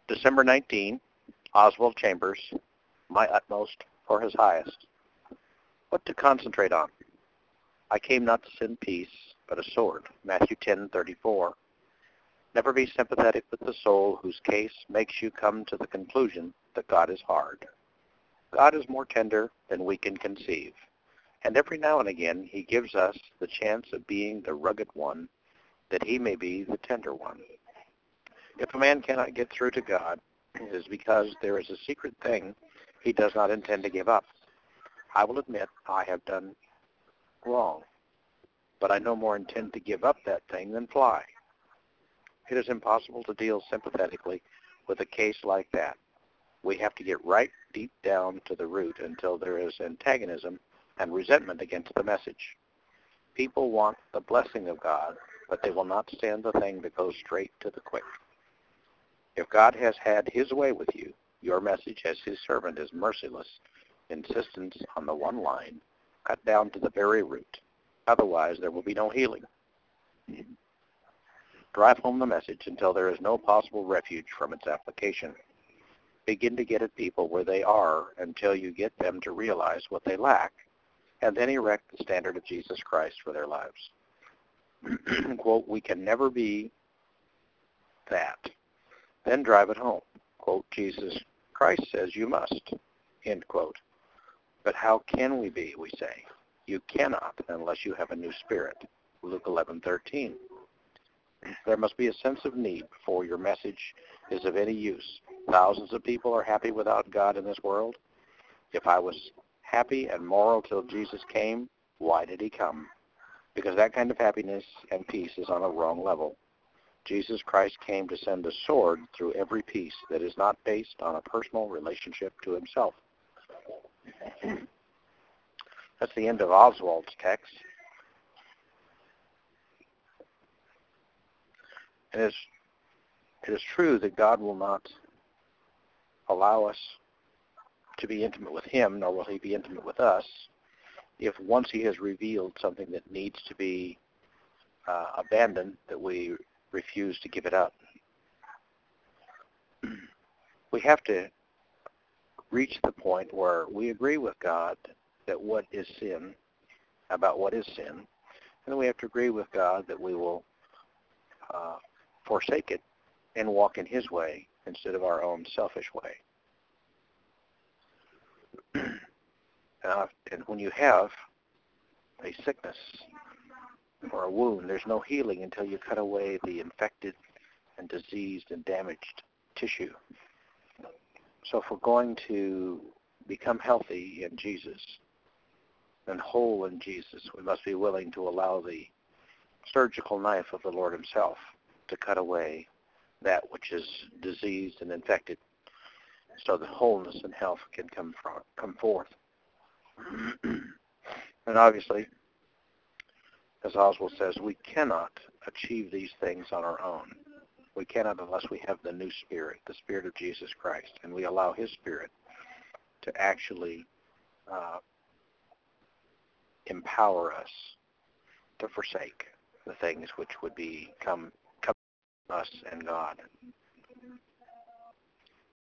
December 19, Oswald Chambers, My Utmost for His Highest. What to concentrate on? I came not to send peace, but a sword. Matthew 10:34. Never be sympathetic with the soul whose case makes you come to the conclusion that God is hard. God is more tender than we can conceive, and every now and again he gives us the chance of being the rugged one, that he may be the tender one. If a man cannot get through to God, it is because there is a secret thing he does not intend to give up. I will admit I have done wrong, but I no more intend to give up that thing than fly. It is impossible to deal sympathetically with a case like that. We have to get right deep down to the root until there is antagonism and resentment against the message. People want the blessing of God, but they will not stand the thing that goes straight to the quick. If God has had his way with you, your message as his servant is merciless insistence on the one line, cut down to the very root. Otherwise, there will be no healing. Drive home the message until there is no possible refuge from its application. Begin to get at people where they are until you get them to realize what they lack, and then erect the standard of Jesus Christ for their lives. Quote, we can never be that. Then drive it home. Quote, Jesus Christ says you must. End quote. But how can we be, we say? You cannot unless you have a new spirit. Luke 11:13. There must be a sense of need before your message is of any use. Thousands of people are happy without God in this world. If I was happy and moral till Jesus came, why did he come? Because that kind of happiness and peace is on a wrong level. Jesus Christ came to send a sword through every piece that is not based on a personal relationship to himself. That's the end of Oswald's text. And it is true that God will not allow us to be intimate with him, nor will he be intimate with us, if once he has revealed something that needs to be abandoned, that we refuse to give it up. We have to reach the point where we agree with God that what is sin, about what is sin, and then we have to agree with God that we will forsake it and walk in his way instead of our own selfish way. And when you have a sickness or a wound, there's no healing until you cut away the infected and diseased and damaged tissue. So if we're going to become healthy in Jesus and whole in Jesus, we must be willing to allow the surgical knife of the Lord himself to cut away that which is diseased and infected so that wholeness and health can come forth. And obviously, as Oswald says, we cannot achieve these things on our own. We cannot unless we have the new spirit, the spirit of Jesus Christ, and we allow his spirit to actually empower us to forsake the things which would become us and God.